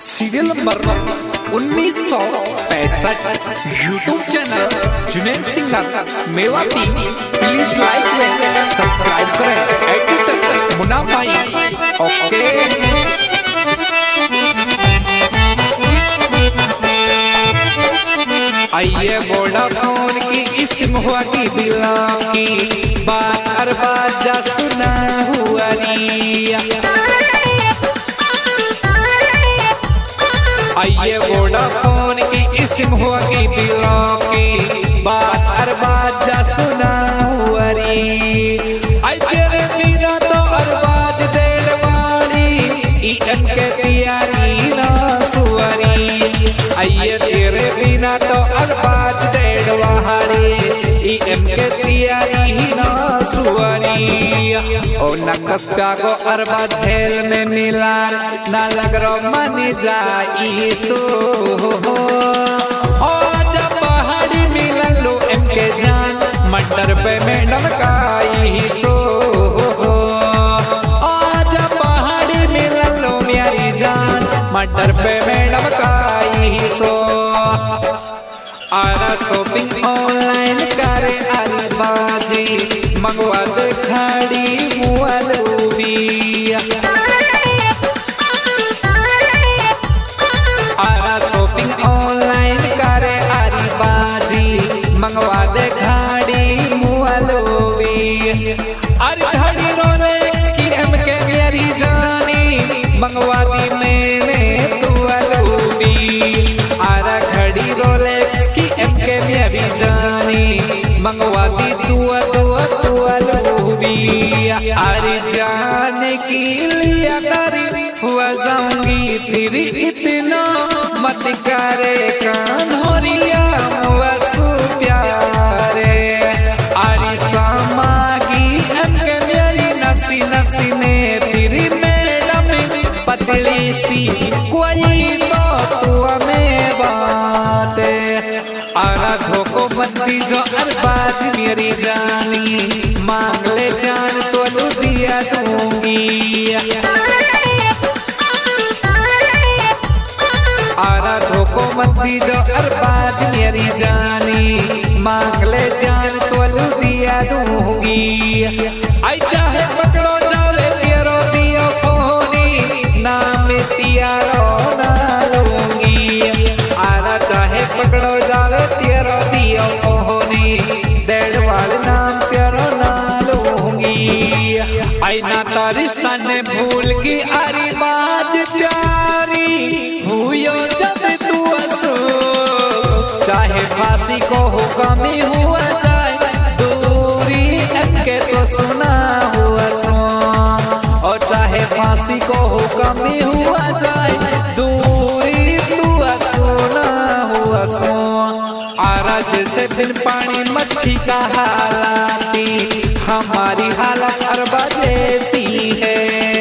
Serial number 1965 YouTube channel Juned Singh Mewati. Please like करें, subscribe करें। Editor मुन्ना भाई। ओके आइए वोडाफोन की सिम हुआ की बिला की बार बार जा सुना हुआ रिया। आइए वोडाफोन की सिम हुआ की बिला की बार बार जा सुना हुआ री। आई तेरे बिना तो अरबाज देर वाली ईन के तैयारी ना सुअरी। आइए तेरे बिना तो अरबाज देर वाली ईन के तैयारी ना सुअरी। ओ नकस का को अरबा झेल में मिला ना लग रो मन जाई सो। ओ जब पहाड़ी मिलन लो इनके जान मटर पे में डमकाई सो। ओ जब पहाड़ी मिलन लो मेरी जान मटर पे में डमकाई सो। आरा शॉपिंग ऑनलाइन करे अलबाजी मंगवा दे खाड़ी मुआलूबी। आरा शॉपिंग ऑनलाइन करे अलबाजी मंगवा दे खाड़ी मुआलूबी। अरे घड़ी रोलेक्स की एमके मेरी जानी मंगवा दी मैंने तुआलूबी। आरा घड़ी रोलेक्स की एमके मेरी जानी मंगवा दी तुआलूबी। अरे जाने की लिया करी हुआ जाऊंगी तेरी इतना मत करे कान्होरिया वसु प्यारे। अरे सामागी एमके मेरी नसी नसी ने तेरी मैडम पतली सी कोई तो तू में बात। आरा धोखो बंदी जो अरबाज मेरी जानी मांग ले जान तो लू दिया दूंगी। आरा धोखो बंदी जो अरबाज मेरी जानी मांग ले जान तो लू दिया दूंगी। आई चाहे पकड़ो जाले तेरो दिया फोनी नाम तियारो ना लूंगी। आरा चाहे पकड़ो जाले तेरो दिया फोनी डेढ़ वाले नाम तेरो ना लूंगी। आई ना तारिस्ता ने भूल की अरे बाज प्यारी हुयो जब तू असो। चाहे फांसी को हुक्म हुआ जाए दूरी इनके तो सुना हुआ सो। और चाहे फांसी को हुक्म हुआ जाए दूरी तू सुना हुआ सो। आरा जैसे बिन पानी मच्छी का हालाती हमारी हालत अरबा जैसी है।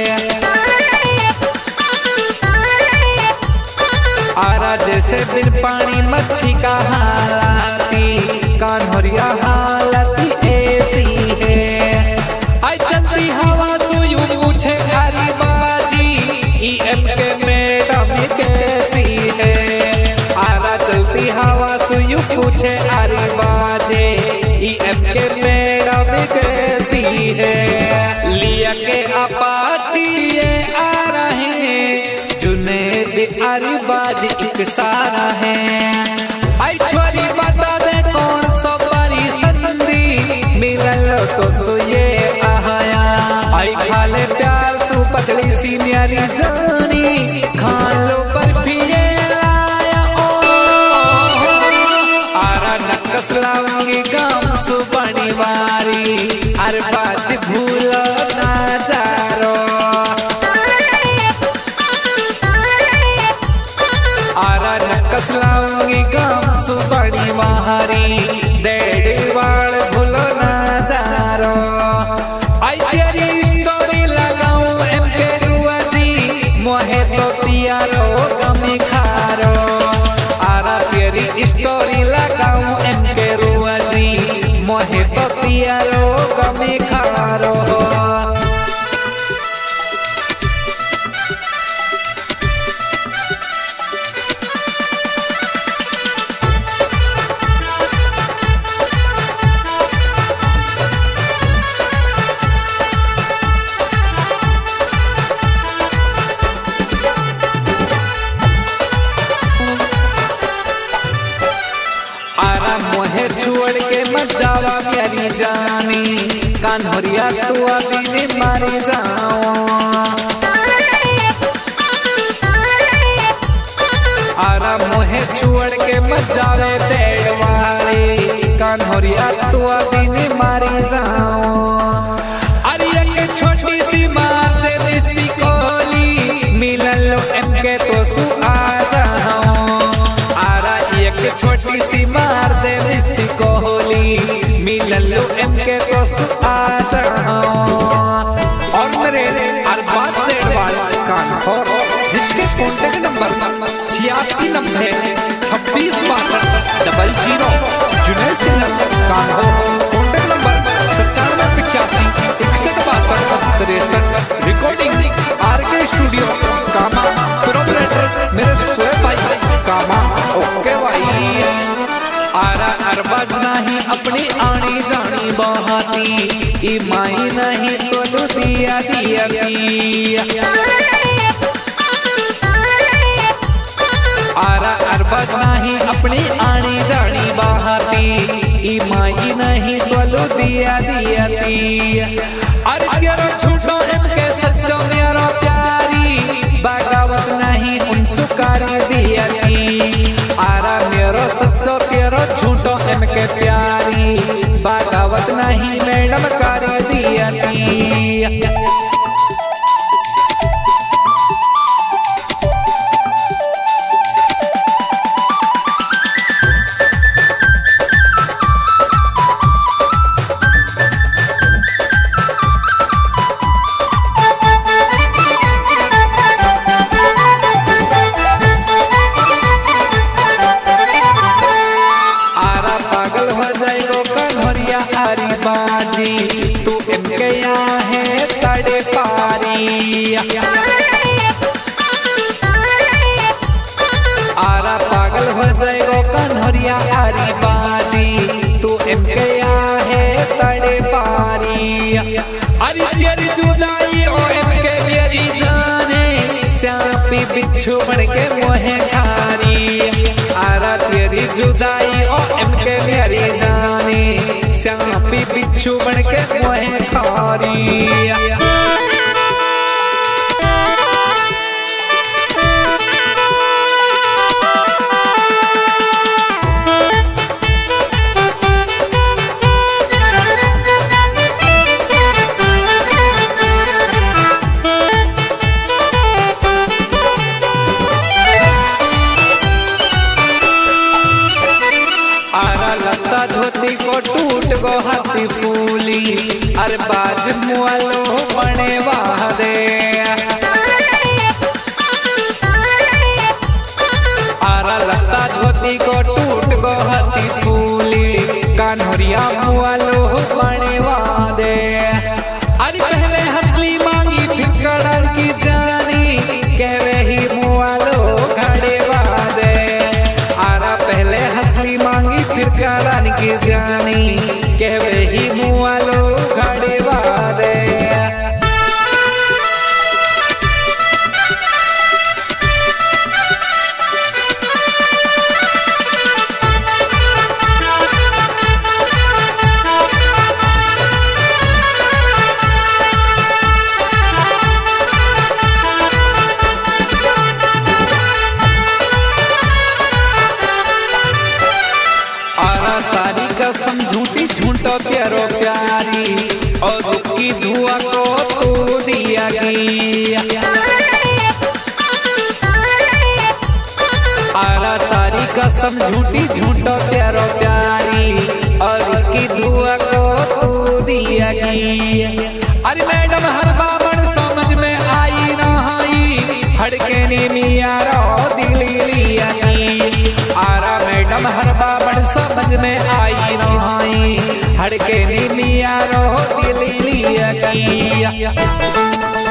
आरा जैसे बिन पानी मच्छी का हालाती कान्होरिया हालत ऐसी है। आई चलती हवा सुयू पूछे हरी बाजी ई एम के मैडम कैसी है। आरा चलती हवा सुयू पूछे हरी बाजे ई एम के मैडम कैसी है। लिया के अपाची ये आ रहे जुनेद अरबाज एक सारा है। आई छोरी बता दे कौन सो बड़ी संदी मिलल तो सो ये आया। आई खाले प्यार सु पतली सी मेरी जानी खान लो बर्फी ये लाया। ओ आरा नकस लाऊंगी गाम सु बड़ी वारी अरबाज भूलो ना जारो। आरा नकस लाऊंगी गाम सु बड़ी मारी डेढ़ वाल भूलो ना जारो। आई तेरी स्टोरी लगाऊं एमके रुआ जी मोहे तो तियारो गमी खारो। आरा तेरी स्टोरी लगाऊं एमके रुआ जी मोहे तो तियारो गमी खारो। छोड़ के मत जावा मेरी जानी, कान्हरिया तू अभी नहीं मारी जाओ। आरा मोहे छोड़ के मत जावे देड़वाली, कान्हरिया तू अभी नहीं मारी जाओ। अरे एक छोटी सी मार दे मिसी कोली, मिलन लो एमके तो सु आ जाओ। आरा एक छोटी सी मार दे मिसी कोली, मिलन लो एमके तो सु आ जाओ। और मेरे अरबाज देड़वाल कान्होर, जिसके contact number 8690 26 62 00, Juned Singh Kanhor. Contact number 9785 61 62 63। Recording R K studio Kama, proprietor मेरे सोए भाई कामा। ओके भाई। आरा अरबाज नहीं अपनी आनी जानी बहाती, ई माई नहीं तो दिया दिया दिया। आरा अरबाज नहीं अपनी आनी जानी बहाती, ई माई नहीं तो दिया दिया दिया। अरे तेरा झूठो इनके सच्चो मेरा प्यारी, बगावत नहीं उन सुकारी दिया दी। आरा मेरो सच्चो तेरो झूठो इनके प्यारी, बगावत नहीं मैडम कारी दिया दी। तू इनके यहाँ है तड़े पारी, आरा पागल हो जाएगो कन्हरिया आरी बाजी, तू इनके यहाँ है तड़े पारी। अरे तेरी जुदाई ओ इनके मेरी जाने, श्यापी बिच्छू बन के मोहे खारी। आरा तेरी जुदाई ओ इनके मेरी जाने, श्यापी बिच्छू बन के मोहे खारी। धोती को टूट गो हाथी फूली, अरबाज मुआलो बने वादे। आरा लगता धोती को टूट गो हाथी फूली, कान्हरिया मुआलो बने वादे। अरे पहले हंसली मांगी फिर कड़ल की जानी, कहवे ही मुआलो घड़े वादे। आरा पहले हंसली मांगी फिर कड़ल की जानी, कहवे ही मुआलो घड़े वादे। झूठी झूठो प्यारो प्यारी, और उसकी धुआ को तू दिया गया। आरा सारी कसम झूठी झूठो प्यारो प्यारी, और उसकी धुआ को तू दिया गया। अरे मैडम हर बाबन समझ में आई नहीं, हड़के ने मिया रो दिली लिया। आरा मैडम हर बाबन समझ में आई नहीं, हड़के ने मिया रो दिली लिया।